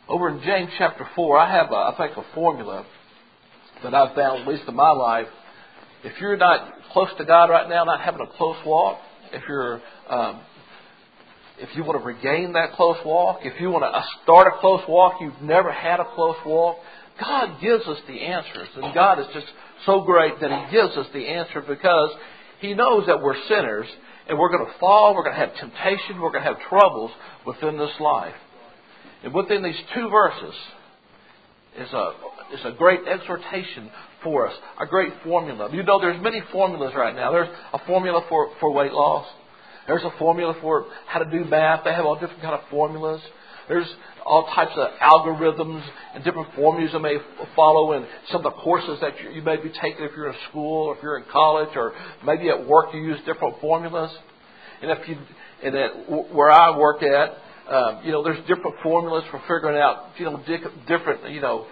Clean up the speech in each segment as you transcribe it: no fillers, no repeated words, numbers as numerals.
Over in James chapter 4, I have, I think, a formula that I've found, at least in my life. If you're not close to God right now, not having a close walk, if you want to regain that close walk, if you want to start a close walk, you've never had a close walk, God gives us the answers. And God is just so great that He gives us the answer because He knows that we're sinners and we're going to fall, we're going to have temptation, we're going to have troubles within this life. And within these two verses is a great exhortation for us, a great formula. You know, there's many formulas right now. There's a formula for weight loss. There's a formula for how to do math. They have all different kind of formulas. There's all types of algorithms and different formulas you may follow in some of the courses that you may be taking if you're in school, or if you're in college, or maybe at work you use different formulas. And where I work at, there's different formulas for figuring out, different,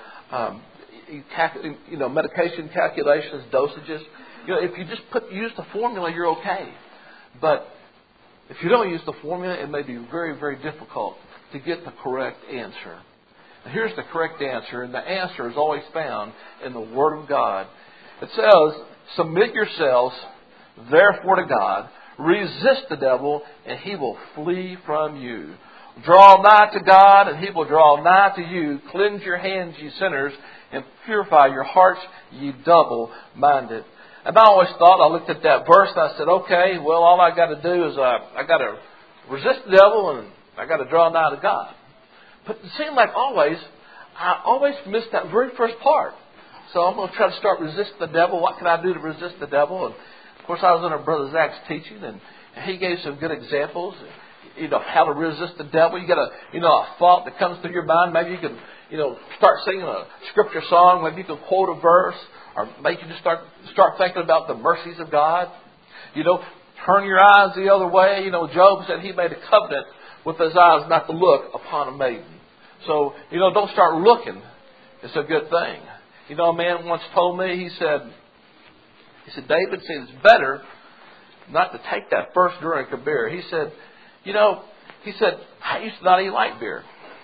medication calculations, dosages. If you just use the formula, you're okay. But if you don't use the formula, it may be very, very difficult to get the correct answer. And here's the correct answer, and the answer is always found in the Word of God. It says, "Submit yourselves, therefore, to God. Resist the devil, and he will flee from you. Draw nigh to God, and He will draw nigh to you. Cleanse your hands, ye sinners, and purify your hearts, ye double-minded." And I always thought, I looked at that verse and I said, okay, well, all I got to do is I got to resist the devil and I got to draw nigh to God. But it seemed like I always missed that very first part. So I'm going to try to start resisting the devil. What can I do to resist the devil? And of course, I was under Brother Zach's teaching, and he gave some good examples. How to resist the devil. You got a thought that comes through your mind. Maybe you can, start singing a scripture song. Maybe you can quote a verse, or maybe you just start thinking about the mercies of God. Turn your eyes the other way. Job said he made a covenant with his eyes not to look upon a maiden. So, don't start looking. It's a good thing. A man once told me, he said, David, it's better not to take that first drink of beer. He said, I used to not even like beer.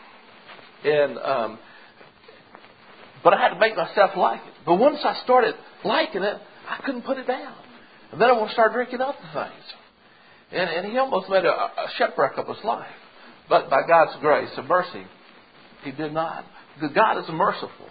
But I had to make myself like it. But once I started liking it, I couldn't put it down. And then I want to start drinking other things. And he almost made a shipwreck of his life. But by God's grace and mercy, he did not. Because God is merciful.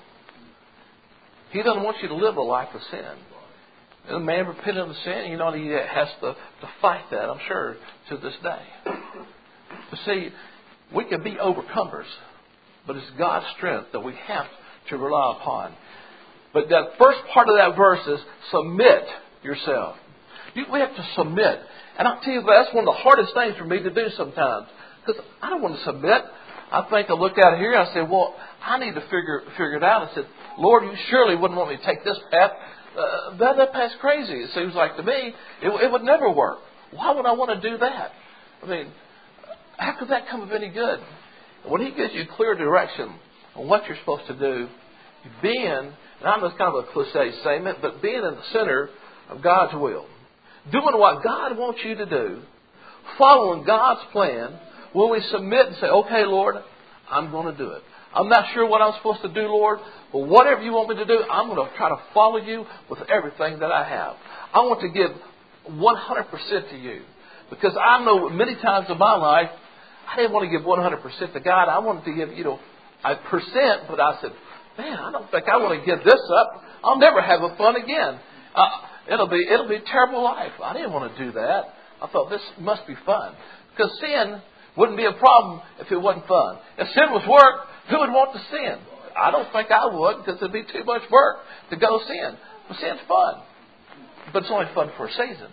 He doesn't want you to live a life of sin. And a man repenting of sin, he has to fight that, I'm sure, to this day. But see, we can be overcomers, but it's God's strength that we have to rely upon. But that first part of that verse is submit yourself. We have to submit. And I'll tell you, that's one of the hardest things for me to do sometimes. Because I don't want to submit. I look out here and I say, well, I need to figure it out. I said, Lord, you surely wouldn't want me to take this path. That path's crazy. It seems like to me, it would never work. Why would I want to do that? I mean, how could that come of any good? When He gives you clear direction on what you're supposed to do, and I know it's kind of a cliche statement, but being in the center of God's will, doing what God wants you to do, following God's plan, when we submit and say, okay, Lord, I'm going to do it. I'm not sure what I'm supposed to do, Lord, but whatever you want me to do, I'm going to try to follow you with everything that I have. I want to give 100% to you. Because I know many times in my life, I didn't want to give 100% to God. I wanted to give, a percent, but I said, man, I don't think I want to give this up. I'll never have a fun again. It'll be a terrible life. I didn't want to do that. I thought this must be fun. Because sin wouldn't be a problem if it wasn't fun. If sin was work, who would want to sin? I don't think I would, because it'd be too much work to go sin. But sin's fun. But it's only fun for a season.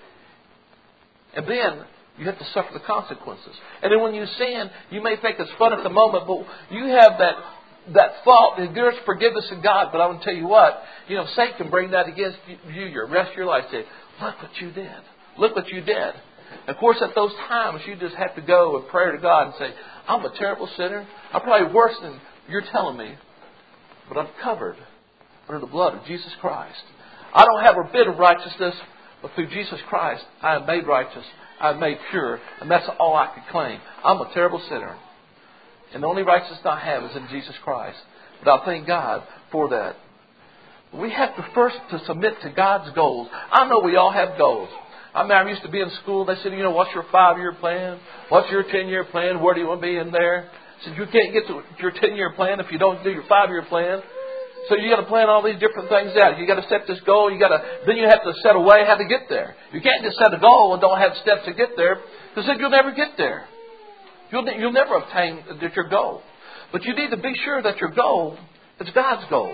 And then you have to suffer the consequences. And then when you sin, you may think it's fun at the moment, but you have that thought that there's forgiveness in God. But I'm going to tell you what, Satan can bring that against you your rest of your life. Say, look what you did. Look what you did. Of course, at those times, you just have to go and pray to God and say, I'm a terrible sinner. I'm probably worse than you're telling me. But I'm covered under the blood of Jesus Christ. I don't have a bit of righteousness, but through Jesus Christ, I am made righteous. I am made pure. And that's all I can claim. I'm a terrible sinner. And the only righteousness I have is in Jesus Christ. But I thank God for that. We have to first to submit to God's goals. I know we all have goals. I remember I used to be in school. They said, what's your 5-year plan? What's your 10-year plan? Where do you want to be in there? I said, you can't get to your 10-year plan if you don't do your 5-year plan. So you got to plan all these different things out. You got to set this goal. Then you have to set a way how to get there. You can't just set a goal and don't have steps to get there, because then you'll never get there. You'll never obtain your goal. But you need to be sure that your goal is God's goal.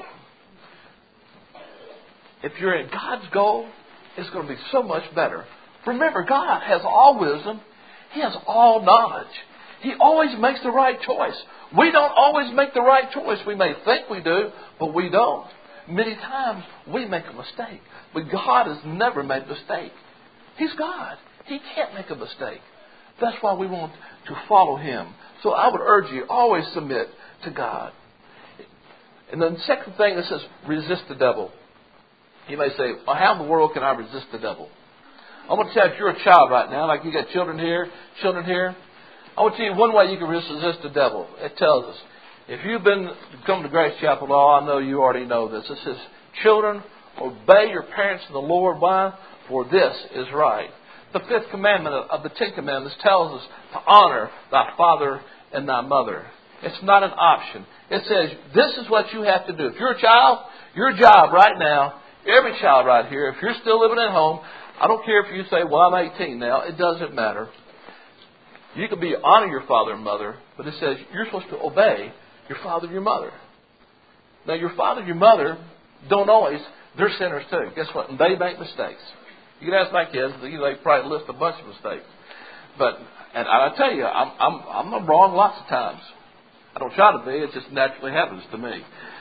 If you're in God's goal, it's going to be so much better. Remember, God has all wisdom. He has all knowledge. He always makes the right choice. We don't always make the right choice. We may think we do, but we don't. Many times we make a mistake. But God has never made a mistake. He's God. He can't make a mistake. That's why we want to follow Him. So I would urge you, always submit to God. And then the second thing, it says, resist the devil. You may say, well, how in the world can I resist the devil? I want to tell you, if you're a child right now, like you got children here, I want to tell you one way you can resist the devil. It tells us, if you've come to Grace Chapel at all, I know you already know this. It says, children, obey your parents in the Lord. Why? For this is right. The 5th commandment of the 10 commandments tells us to honor thy father and thy mother. It's not an option. It says, this is what you have to do. If you're a child, your job right now, every child right here, if you're still living at home, I don't care if you say, well, I'm 18 now. It doesn't matter. You can honor your father and mother, but it says you're supposed to obey your father and your mother. Now, your father and your mother don't always, they're sinners too. Guess what? And they make mistakes. You can ask my kids, they probably list a bunch of mistakes. And I tell you, I'm wrong lots of times. I don't try to be, it just naturally happens to me.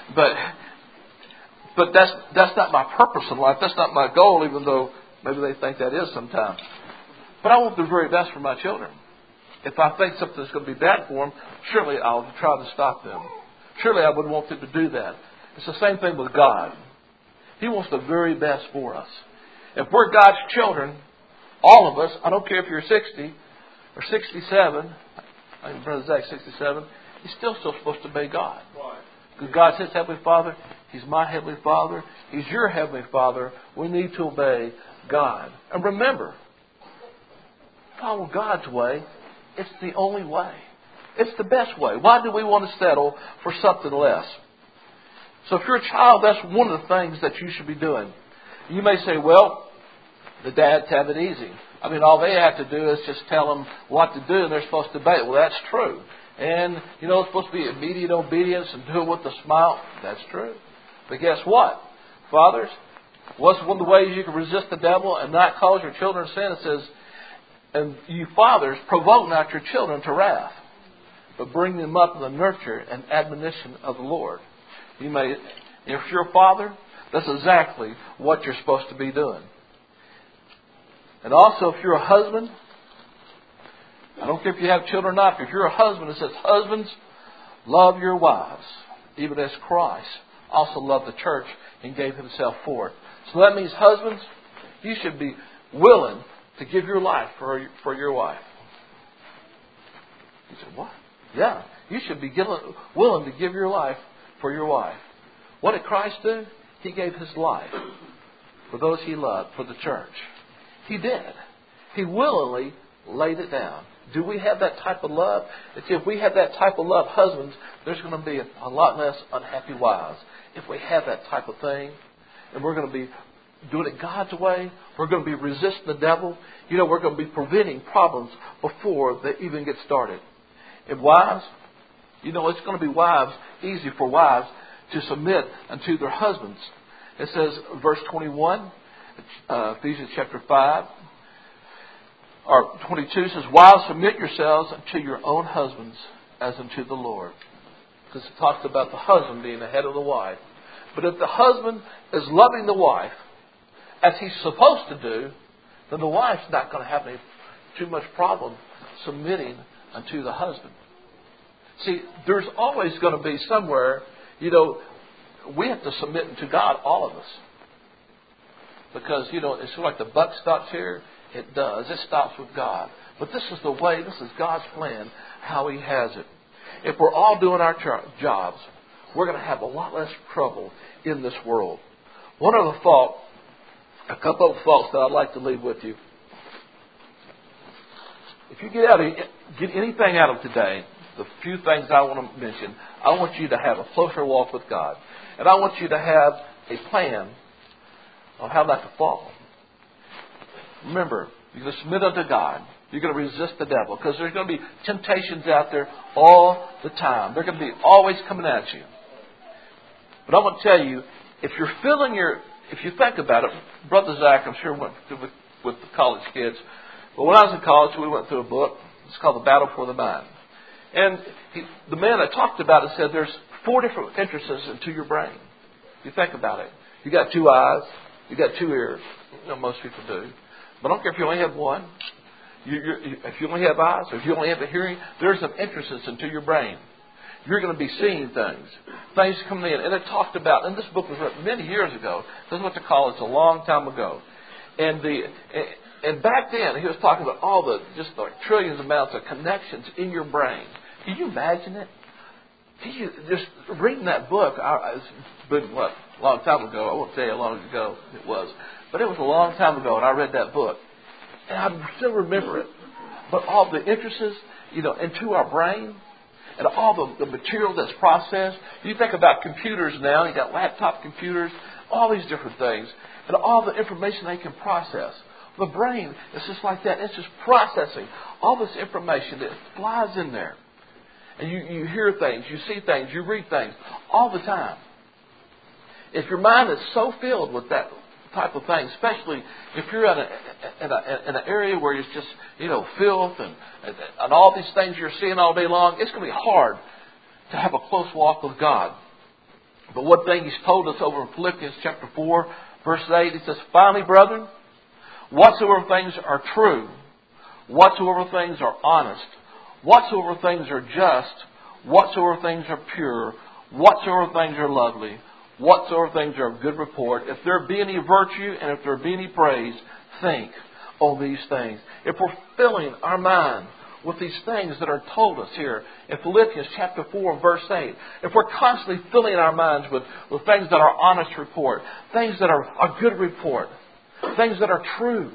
But that's not my purpose in life. That's not my goal, even though maybe they think that is sometimes. But I want the very best for my children. If I think something's going to be bad for them, surely I'll try to stop them. Surely I would want them to do that. It's the same thing with God. He wants the very best for us. If we're God's children, all of us, I don't care if you're 60 or 67, I think Brother Zach's 67, he's still supposed to obey God. Because God's His Heavenly Father. He's my Heavenly Father. He's your Heavenly Father. We need to obey God. And remember, follow God's way. It's the only way. It's the best way. Why do we want to settle for something less? So if you're a child, that's one of the things that you should be doing. You may say, well, the dads have it easy. All they have to do is just tell them what to do and they're supposed to obey it. Well, that's true. And, it's supposed to be immediate obedience and do it with a smile. That's true. But guess what? Fathers, what's one of the ways you can resist the devil and not cause your children to sin? It says, and you fathers, provoke not your children to wrath, but bring them up in the nurture and admonition of the Lord. If you're a father, that's exactly what you're supposed to be doing. And also, if you're a husband, I don't care if you have children or not, if you're a husband, it says, husbands, love your wives, even as Christ also loved the church and gave Himself for it. So that means, husbands, you should be willing to give your life for your wife. You said, what? Yeah, you should be willing to give your life for your wife. What did Christ do? He gave His life for those He loved, for the church. He did. He willingly laid it down. Do we have that type of love? If we have that type of love, husbands, there's going to be a lot less unhappy wives. If we have that type of thing, and we're going to be doing it God's way, we're going to be resisting the devil. We're going to be preventing problems before they even get started. And wives, it's going to be easy for wives to submit unto their husbands. It says, verse 21, Ephesians chapter 5, or 22 says, wives, submit yourselves unto your own husbands as unto the Lord. Because it talks about the husband being the head of the wife. But if the husband is loving the wife as he's supposed to do, then the wife's not going to have too much problem submitting unto the husband. See, there's always going to be somewhere, we have to submit unto God, all of us. Because, it's like the buck stops here. It does. It stops with God. But this is the way, this is God's plan, how He has it. if we're all doing our jobs, we're going to have a lot less trouble in this world. A couple of thoughts that I'd like to leave with you. If you get anything out of today, the few things I want to mention, I want you to have a closer walk with God. And I want you to have a plan on how not to fall. Remember, you're going to submit unto God. You're going to resist the devil, because there's going to be temptations out there all the time. They're going to be always coming at you. But I'm going to tell you, if you think about it, Brother Zach, I'm sure went with the college kids. But when I was in college, we went through a book. It's called The Battle for the Mind. And the man that talked about it said there's 4 different entrances into your brain. You think about it. You got 2 eyes. You got 2 ears. Most people do. But I don't care if you only have one. If you only have eyes, or if you only have a hearing, there's some entrances into your brain. You're going to be seeing things coming in. And it talked about, and this book was written many years ago. This went to college a long time ago. And back then, he was talking about all the, just like trillions of amounts of connections in your brain. Can you imagine it? Just reading that book, it's been, a long time ago. I won't say how long ago it was. But it was a long time ago, and I read that book. And I still remember it. But all the entrances, into our brain, and all the material that's processed. You think about computers now, you got laptop computers, all these different things, and all the information they can process. The brain is just like that. It's just processing all this information that flies in there. And you hear things, you see things, you read things all the time. If your mind is so filled with that type of thing, especially if you're in an area where it's just, filth and all these things you're seeing all day long, it's going to be hard to have a close walk with God. But one thing He's told us over in Philippians chapter 4, verse 8, He says, "Finally, brethren, whatsoever things are true, whatsoever things are honest, whatsoever things are just, whatsoever things are pure, whatsoever things are lovely, whatsoever things are of good report, if there be any virtue and if there be any praise, think on these things." If we're filling our mind with these things that are told us here in Philippians chapter 4, verse 8, if we're constantly filling our minds with things that are honest report, things that are a good report, things that are true,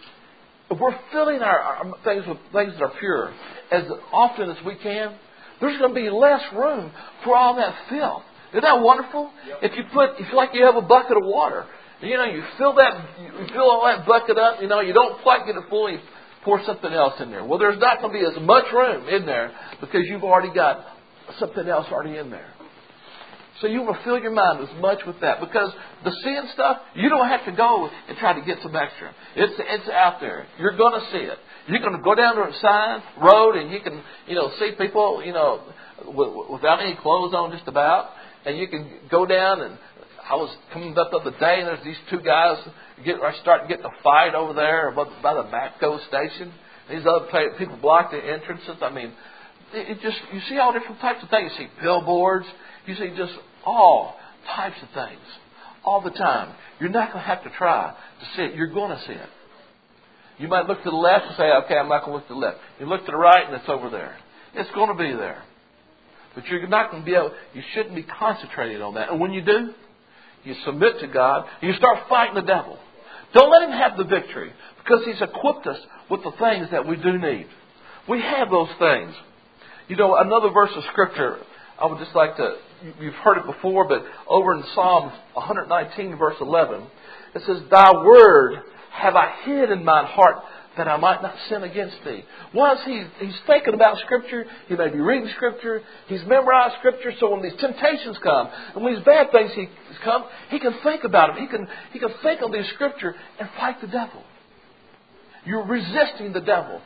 if we're filling our things with things that are pure as often as we can, there's going to be less room for all that filth. Isn't that wonderful? Yep. If you have a bucket of water, you fill all that bucket up, you don't quite get it full, you pour something else in there. Well, there's not going to be as much room in there because you've already got something else already in there. So you want to fill your mind as much with that, because the sin stuff, you don't have to go and try to get some extra. It's out there. You're going to see it. You're going to go down to a road and you can, see people, without any clothes on just about. And you can go down, and I was coming up the other day, and there's these 2 guys starting getting a fight over there by the Matco station. These other people block the entrances. I mean, you see all different types of things. You see billboards. You see just all types of things all the time. You're not going to have to try to see it. You're going to see it. You might look to the left and say, okay, I'm not going to look to the left. You look to the right, and it's over there. It's going to be there. But you're not going to be you shouldn't be concentrating on that. And when you do, you submit to God, and you start fighting the devil. Don't let him have the victory, because He's equipped us with the things that we do need. We have those things. Another verse of Scripture, I would just like to, you've heard it before, but over in Psalm 119, verse 11, it says, "Thy word have I hid in mine heart, that I might not sin against Thee." Once he's thinking about Scripture, he may be reading Scripture, he's memorized Scripture, so when these temptations come, and when these bad things come, he can think about them. He can think of these Scripture and fight the devil. You're resisting the devil.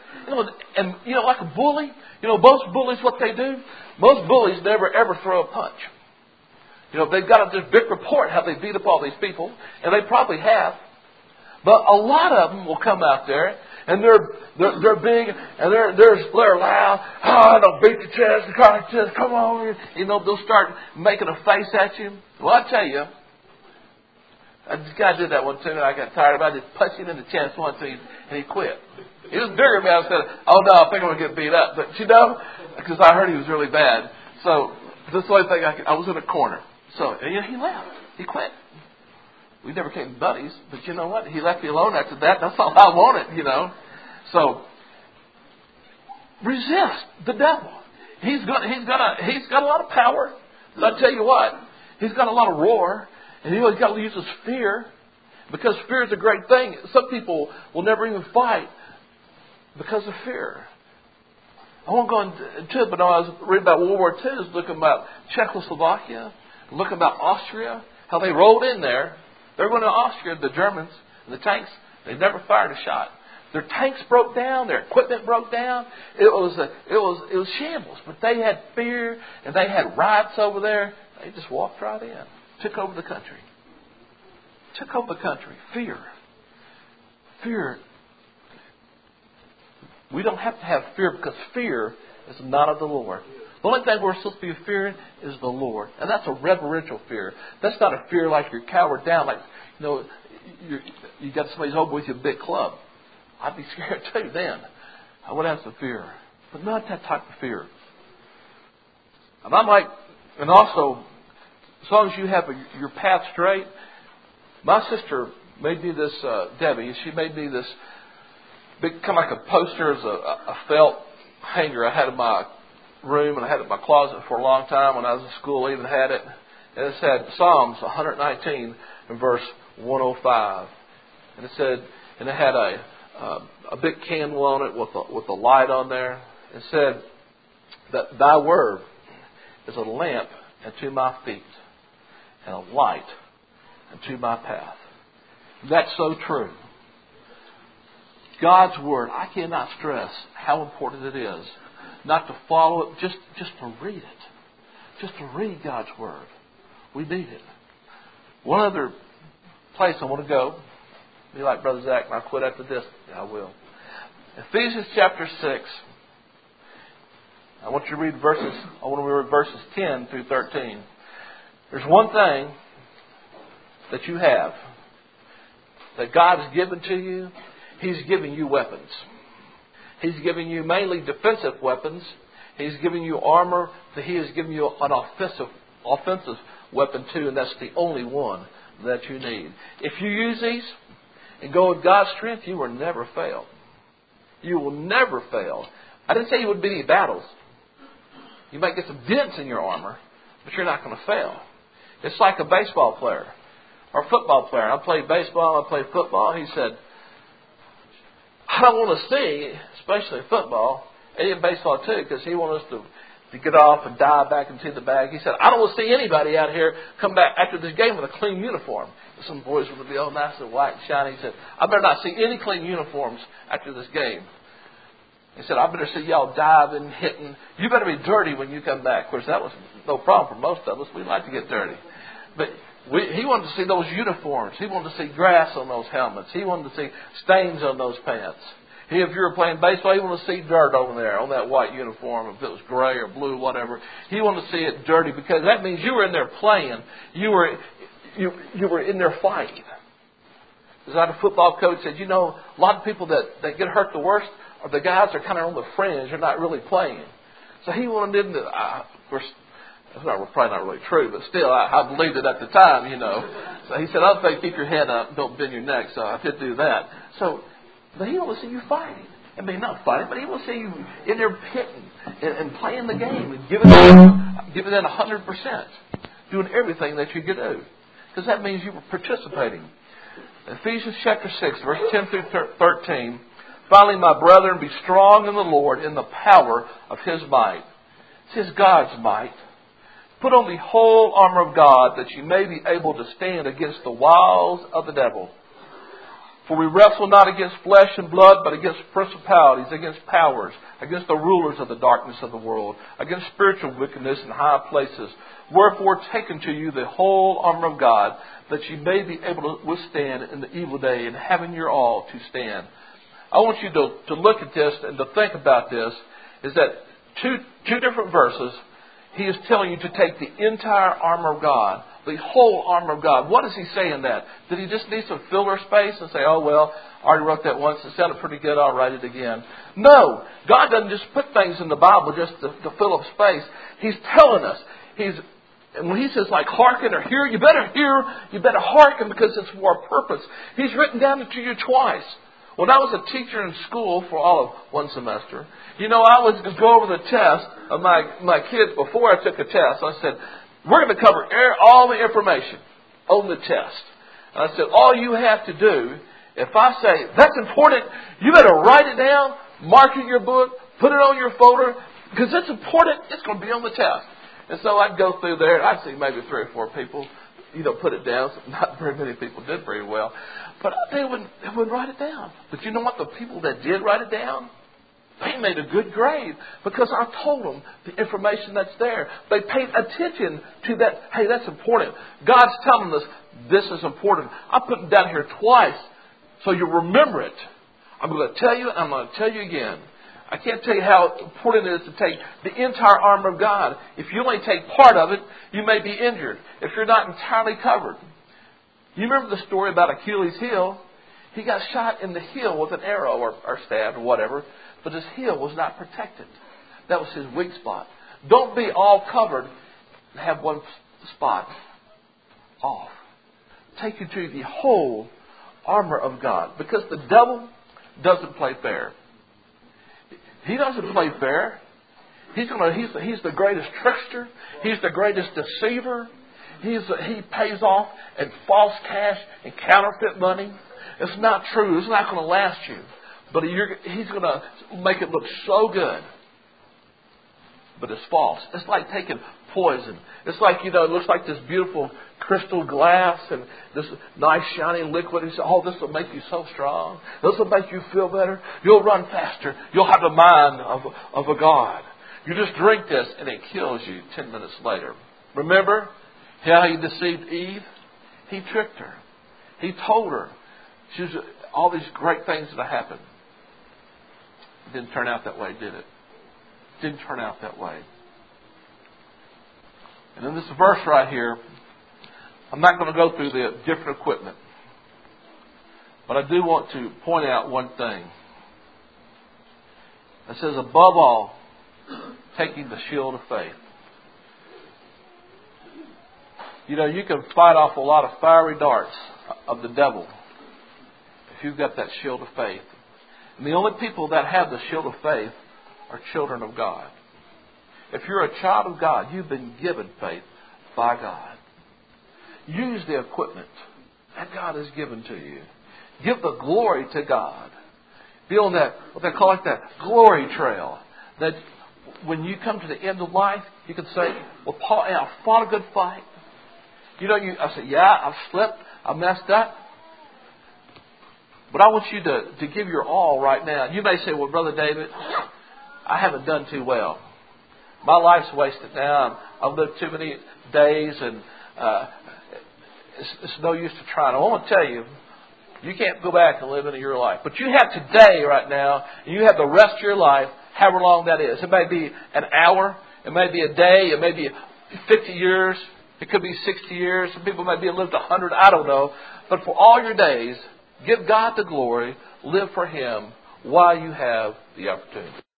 Like a bully, most bullies, what they do, most bullies never ever throw a punch. They've got this big report how they beat up all these people, and they probably have. But a lot of them will come out there, and they're big, and they're loud. "Oh, they'll beat the chest, come on." They'll start making a face at you. Well, I tell you, this guy did that one too, and I got tired of it. I just punched him in the chest once, and he quit. He was bigger than me. I said, oh no, I think I'm going to get beat up. But because I heard he was really bad. So this the only thing I was in a corner. So he left. He quit. We never became buddies, but you know what? He left me alone after that. That's all I wanted, So resist the devil. He's got a lot of power. But I tell you what, he's got a lot of roar, and he's got to use his fear, because fear is a great thing. Some people will never even fight because of fear. I won't go into it, but I was reading about World War II. I was looking about Czechoslovakia, looking about Austria, how they rolled in there. They were going to Austria, the Germans, and the tanks. They never fired a shot. Their tanks broke down. Their equipment broke down. It was shambles. But they had fear, and they had riots over there. They just walked right in, took over the country. Took over the country. Fear. We don't have to have fear, because fear is not of the Lord. The only thing we're supposed to be fearing is the Lord. And that's a reverential fear. That's not a fear like you're cowered down, like, you got somebody's over with you a big club. I'd be scared too then. I would have some fear. But not that type of fear. And also, as long as you have your path straight. My sister made me this, Debbie, she made me this big, kind of like a poster, as a felt hanger I had in my room, and I had it in my closet for a long time. When I was in school, I even had it. And it said Psalms 119 and verse 105. And it said, and it had a big candle on it with a light on there. It said that thy word is a lamp unto my feet and a light unto my path. That's so true. God's word, I cannot stress how important it is not to follow it, just to read it. Just to read God's word. We need it. One other place I want to go, be like Brother Zach, and I'll quit after this. Yeah, I will. Ephesians chapter 6. I want you to read verses 10 through 13. There's one thing that you have that God has given to you. He's giving you weapons. He's giving you mainly defensive weapons. He's giving you armor. He has given you an offensive weapon too, and that's the only one that you need. If you use these and go with God's strength, you will never fail. You will never fail. I didn't say you wouldn't beat any battles. You might get some dents in your armor, but you're not going to fail. It's like a baseball player or a football player. I played baseball, I played football. He said, I don't want to see, especially football, and in baseball too, because he wants us to get off and dive back into the bag. He said, I don't want to see anybody out here come back after this game with a clean uniform. Some boys would be all nice and white and shiny. He said, I better not see any clean uniforms after this game. He said, I better see y'all diving, hitting. You better be dirty when you come back. Of course, that was no problem for most of us. We like to get dirty. But he wanted to see those uniforms. He wanted to see grass on those helmets. He wanted to see stains on those pants. If you were playing baseball, he wanted to see dirt over there on that white uniform, if it was gray or blue, whatever. He wanted to see it dirty, because that means you were in there playing. You were in there fighting. As I had a football coach said, a lot of people that get hurt the worst are the guys that are kind of on the fringe. They're not really playing. So he wanted them to, of course, that's probably not really true, but still, I believed it at the time, So he said, I think keep your head up, don't bend your neck. So I did do that. But he wants to see you fighting. I mean, not fighting, but he wants to see you in there hitting and playing the game and giving it 100%, doing everything that you can do. Because that means you were participating. Ephesians chapter 6, verse 10 through 13. Finally, my brethren, be strong in the Lord in the power of His might. It says God's might. Put on the whole armor of God, that you may be able to stand against the wiles of the devil. For we wrestle not against flesh and blood, but against principalities, against powers, against the rulers of the darkness of the world, against spiritual wickedness in high places. Wherefore take unto you the whole armor of God, that you may be able to withstand in the evil day, and having your all to stand. I want you to look at this and to think about this, is that two different verses, he is telling you to take the entire armor of God, the whole armor of God. What does he say in that? Did he just need some filler space and say, oh, well, I already wrote that once. It sounded pretty good. I'll write it again. No. God doesn't just put things in the Bible just to fill up space. He's telling us. And when he says, like, hearken or hear, you better hear, you better hearken because it's for a purpose. He's written down it to you twice. When I was a teacher in school for all of one semester, I would go over the test of my kids before I took a test. I said, we're going to cover all the information on the test. And I said, all you have to do, if I say, that's important, you better write it down, mark it in your book, put it on your folder, because it's important, it's going to be on the test. And so I'd go through there, and I'd see maybe 3 or 4 people, put it down. Not very many people did very well. But they wouldn't write it down. But you know what? The people that did write it down, they made a good grade because I told them the information that's there. They paid attention to that. Hey, that's important. God's telling us this is important. I put it down here twice so you remember it. I'm going to tell you, and I'm going to tell you again. I can't tell you how important it is to take the entire armor of God. If you only take part of it, you may be injured if you're not entirely covered. You remember the story about Achilles' heel? He got shot in the heel with an arrow or stabbed or whatever, but his heel was not protected. That was his weak spot. Don't be all covered and have one spot off. Take you to the whole armor of God, because the devil doesn't play fair. He doesn't play fair. He's the greatest trickster. He's the greatest deceiver. He pays off in false cash and counterfeit money. It's not true. It's not going to last you. But he's going to make it look so good. But it's false. It's like taking poison. It's like, it looks like this beautiful crystal glass and this nice shiny liquid. He said, oh, this will make you so strong. This will make you feel better. You'll run faster. You'll have the mind of a God. You just drink this and it kills you 10 minutes later. Remember how he deceived Eve? He tricked her. He told her all these great things that happened. It didn't turn out that way, did it? Didn't turn out that way. And in this verse right here, I'm not going to go through the different equipment. But I do want to point out one thing. It says, above all, taking the shield of faith. You can fight off a lot of fiery darts of the devil if you've got that shield of faith. And the only people that have the shield of faith are children of God. If you're a child of God, you've been given faith by God. Use the equipment that God has given to you. Give the glory to God. Be on that, what they call that glory trail. That when you come to the end of life, you can say, well, Paul, I fought a good fight. I said, yeah, I've slipped, I messed up. But I want you to give your all right now. You may say, well, Brother David, I haven't done too well. My life's wasted now. I've lived too many days, and it's no use to try. I want to tell you, you can't go back and live into your life. But you have today right now, and you have the rest of your life, however long that is. It may be an hour. It may be a day. It may be 50 years. It could be 60 years. Some people might be lived 100. I don't know. But for all your days, give God the glory. Live for Him while you have the opportunity.